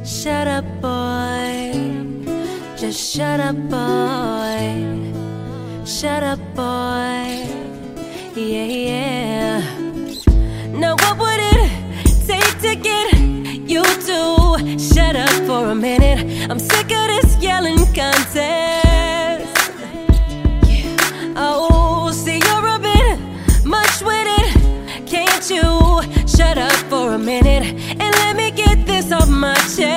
Shut up, boy. Just shut up, boy. Shut up, boy. Yeah, yeah. Now what would it take to get you to shut up for a minute? I'm sick of this yelling contest. Oh, see, you're a bit much with it. Can't you shut up for a minute and let me get this off my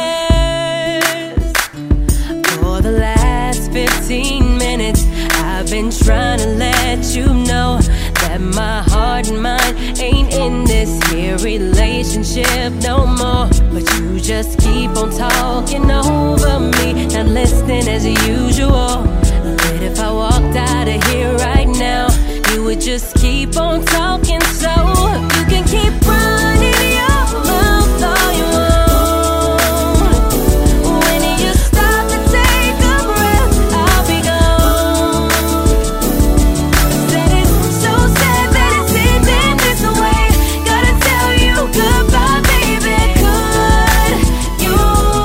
chest? For the last 15 minutes I've been trying to let you know that my heart and mind ain't in this here relationship no more. But you just keep on talking over me, not listening as usual. But if I walked out of here right now, you would just keep on talking, so you can keep running your mouth all you want. When you stop to take a breath, I'll be gone. Said it's so sad that it's ending this way. Gotta tell you goodbye, baby. Could you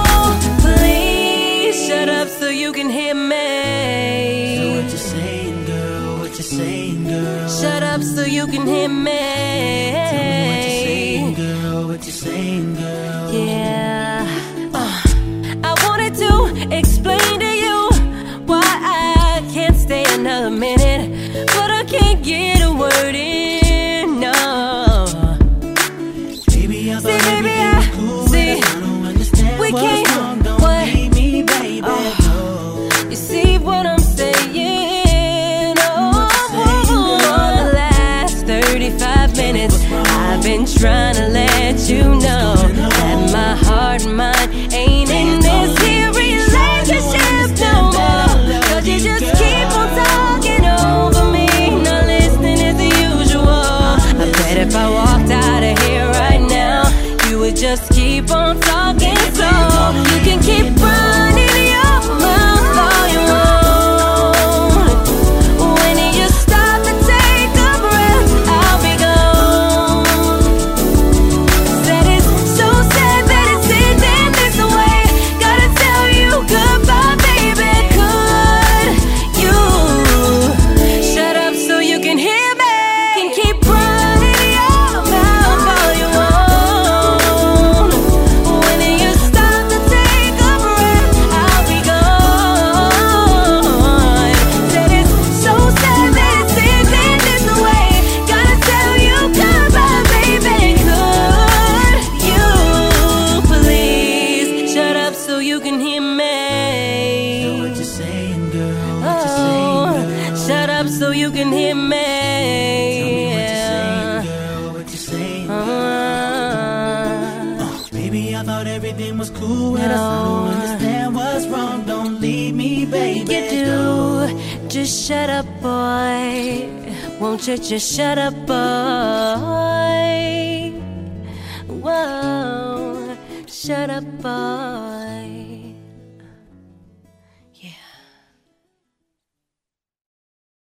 please shut up so you can hear me? So what you saying, girl? What you saying, girl? Shut up so you can hear me. Tell me what you saying, girl. What you saying, girl? Yeah. I wanted to explain to you why I can't stay another minute, but I can't get a word in. No. Baby, I thought everything was cool, but I don't understand we what's can't. wrong. Don't leave me, baby. No. You see what I'm saying? Oh, saying, for the last 35 minutes I've been trying to let you know that my heart and mind ain't in this here relationship no more. Cause you just keep on talking over me, not listening as usual. I bet if I walked out of here right now, you would just keep on talking, so you can keep running your mouth all you want. When you stop to take a breath, I'll be gone. Said it's so sad that it's ending this way. Gotta tell you goodbye, baby. Could you shut up so you can hear me? Can keep running your mouth all you want. When you stop to take a breath, I'll be gone. Said it's so sad that it's ending this way. Gotta tell you goodbye, baby. Could you please shut up so you can hear So me? what you saying, girl? What you saying, girl? Shut up so you can hear me. What you saying, girl? What you saying, baby, I thought everything was cool, but I don't understand what's wrong. Don't leave me, baby. You do. Just shut up, boy. Won't you just shut up, boy? Whoa, shut up, boy.